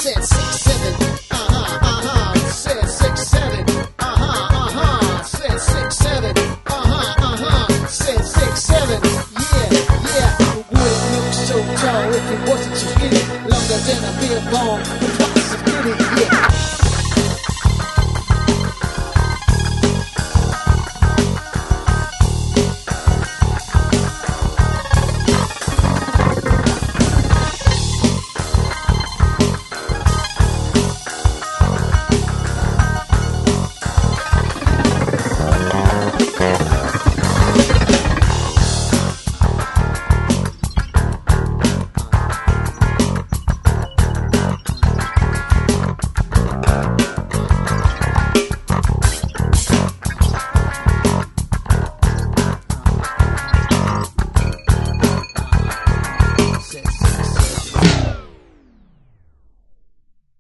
said 6'7", said 6'7", said 6'7", said 6'7", yeah, I wouldn't look so tall if it wasn't so skinny, longer than a beer bong, the twice as skinny, yeah.